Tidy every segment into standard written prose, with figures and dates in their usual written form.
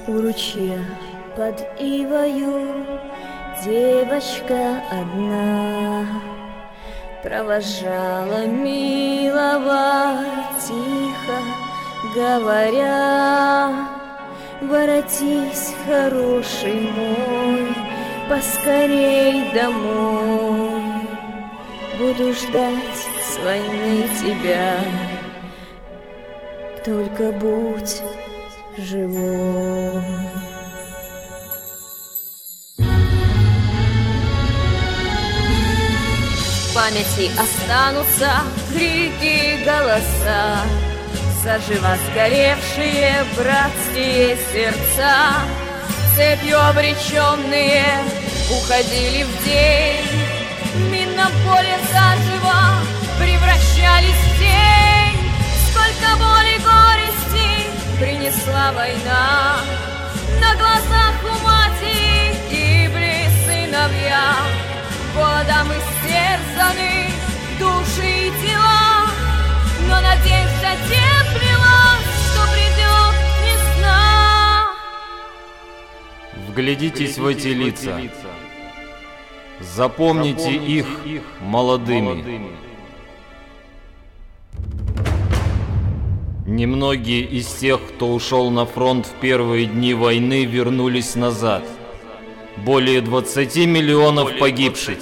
У ручья под ивою девочка одна провожала милого, тихо говоря: воротись, хороший мой, поскорей домой. Буду ждать с войны тебя, только будь живой. В памяти останутся крики и голоса, заживо сгоревшие братские сердца. Цепью обреченные уходили в день, в минном поле заживо превращались в тень. Сколько боли, горести принесла война, на глазах у матери гибли сыновья. Голодом истерзаны души и тела, но надежда теплила, что придет весна. Вглядитесь в эти лица, запомните их молодыми. Немногие из тех, кто ушел на фронт в первые дни войны, вернулись назад. Более 20 миллионов погибших.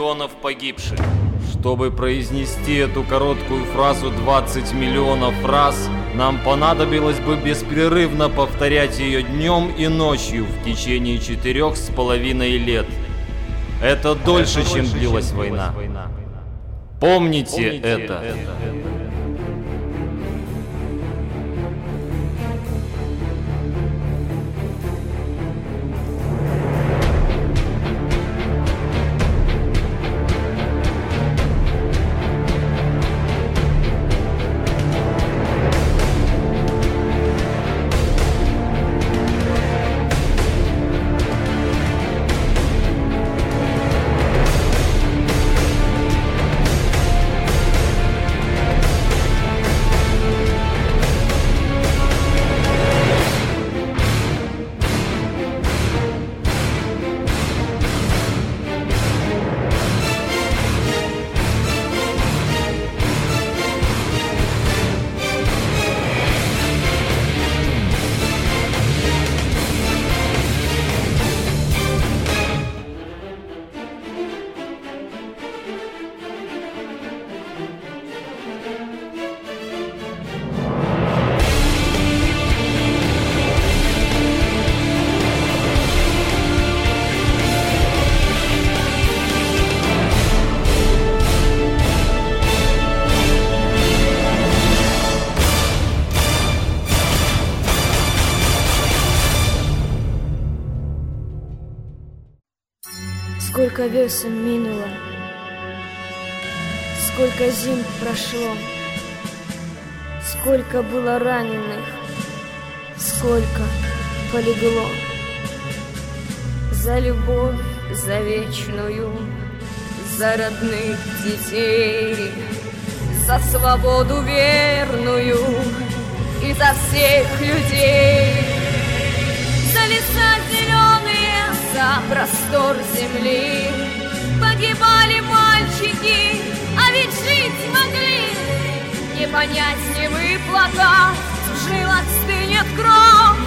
Чтобы произнести эту короткую фразу 20 миллионов раз, нам понадобилось бы беспрерывно повторять ее днем и ночью в течение 4,5 лет. Это дольше, чем длилась война. Помните это. Сколько весен минуло, сколько зим прошло, сколько было раненых, сколько полегло. За любовь, за вечную, за родных детей, за свободу верную и за всех людей. За леса зеленые, за простор земли погибали мальчики, а ведь жить могли. Не понять, не выплакать, в жилах стынет кровь,